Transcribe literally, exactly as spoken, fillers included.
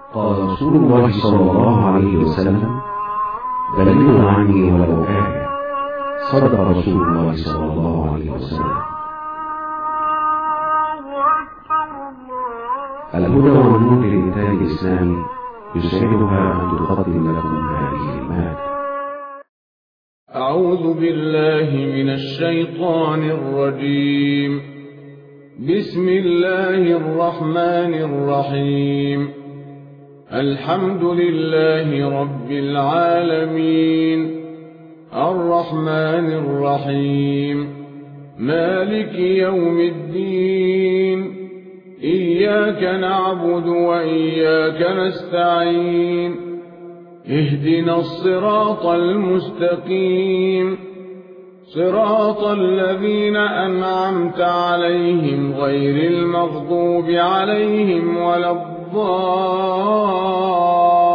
قال رسول الله صلى الله عليه وسلم: بلغوا عني ولو آية. صدق رسول الله صلى الله عليه وسلم. الهدى والنور للإنتاج الإسلامي يسعدها أن تقدم لكم هذه المادة. أعوذ بالله من الشيطان الرجيم. بسم الله الرحمن الرحيم. الحمد لله رب العالمين، الرحمن الرحيم، مالك يوم الدين، إياك نعبد وإياك نستعين، اهدنا الصراط المستقيم، صراط الذين أنعمت عليهم غير المغضوب عليهم ولا الضالين.